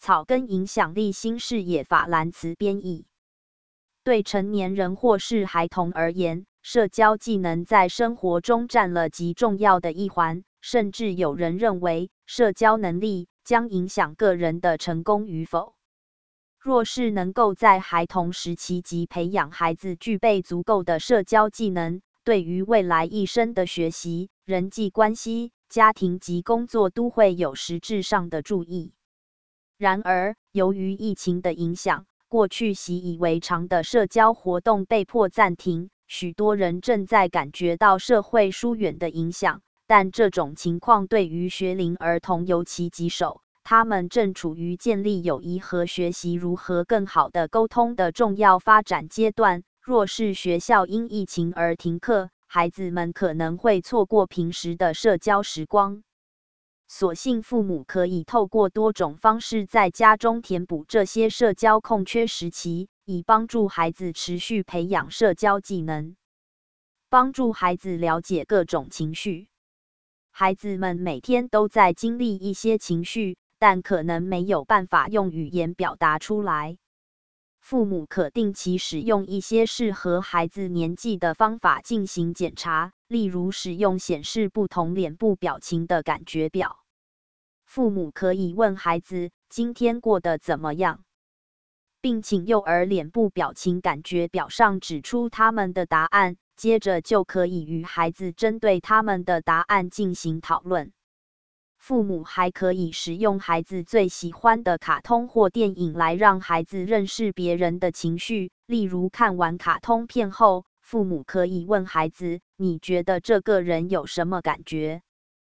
草根影响力新视野法兰茨编译。对成年人或是孩童而言，社交技能在生活中占了极重要的一环，甚至有人认为，社交能力将影响个人的成功与否。若是能够在孩童时期即培养孩子具备足够的社交技能，对于未来一生的学习、人际关系、家庭及工作都会有实质上的注意。然而，由于疫情的影响，过去习以为常的社交活动被迫暂停，许多人正在感觉到社会疏远的影响，但这种情况对于学龄儿童尤其棘手。他们正处于建立友谊和学习如何更好地沟通的重要发展阶段。若是学校因疫情而停课，孩子们可能会错过平时的社交时光。所幸父母可以透过多种方式在家中填补这些社交空缺时期，以帮助孩子持续培养社交技能，帮助孩子了解各种情绪。孩子们每天都在经历一些情绪，但可能没有办法用语言表达出来。父母可定期使用一些适合孩子年纪的方法进行检查，例如使用显示不同脸部表情的感觉表。父母可以问孩子今天过得怎么样，并请幼儿脸部表情感觉表上指出他们的答案，接着就可以与孩子针对他们的答案进行讨论。父母还可以使用孩子最喜欢的卡通或电影来让孩子认识别人的情绪，例如看完卡通片后，父母可以问孩子：你觉得这个人有什么感觉？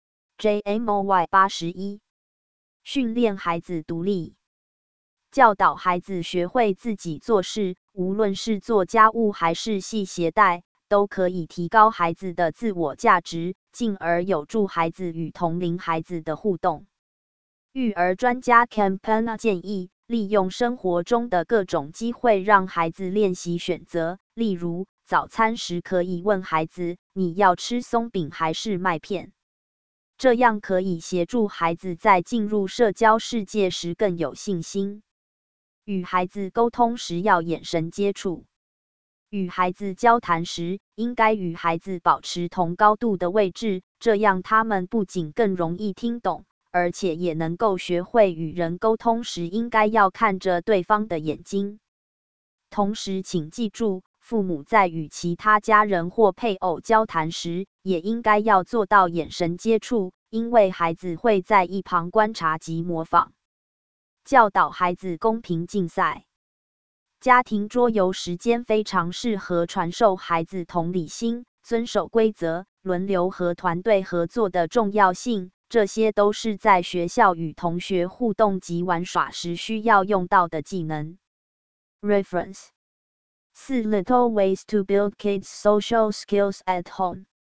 JMOY 81。训练孩子独立，教导孩子学会自己做事，无论是做家务还是系鞋带，都可以提高孩子的自我价值，进而有助孩子与同龄孩子的互动。育儿专家 Campana 建议，利用生活中的各种机会让孩子练习选择，例如早餐时可以问孩子：你要吃松饼还是麦片？这样可以协助孩子在进入社交世界时更有信心。与孩子沟通时要眼神接触。与孩子交谈时，应该与孩子保持同高度的位置，这样他们不仅更容易听懂，而且也能够学会与人沟通时应该要看着对方的眼睛。同时，请记住，父母在与其他家人或配偶交谈时，也应该要做到眼神接触，因为孩子会在一旁观察及模仿。教导孩子公平竞赛。家庭桌游时间非常适合传授孩子同理心、遵守规则、轮流和团队合作的重要性，这些都是在学校与同学互动及玩耍时需要用到的技能。Reference 4 Little ways to build kids' social skills at home.